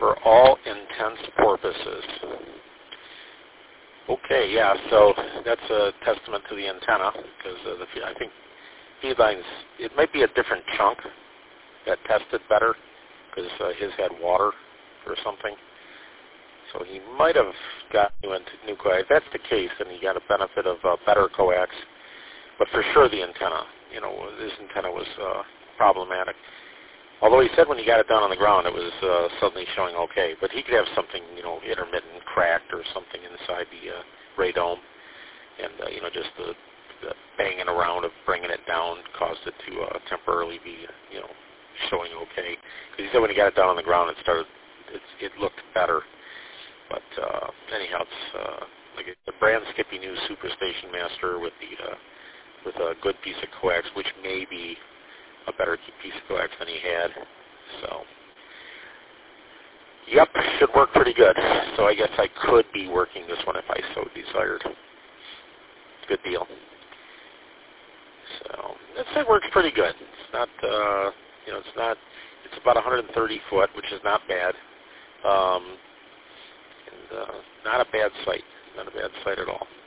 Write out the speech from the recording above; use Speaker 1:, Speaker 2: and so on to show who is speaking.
Speaker 1: for all intents purposes. Okay, yeah, so that's a testament to the antenna, because I think feedlines, it might be a different chunk that tested better, because his had water or something. So he might have got new coax. If that's the case, then he got a benefit of better coax. But for sure the antenna, this antenna was problematic. Although he said when he got it down on the ground, it was suddenly showing okay. But he could have something, intermittent cracked or something inside the radome. And, just the banging around of bringing it down caused it to temporarily be, showing okay. Because he said when he got it down on the ground, it looked better. But anyhow, it's like a brand skippy new Superstation Master with a good piece of coax, which may be a better piece of coax than he had. So, yep, should work pretty good. So I guess I could be working this one if I so desired. Good deal. So it works pretty good. It's not, it's about 130 foot, which is not bad. Not a bad sight. Not a bad sight at all.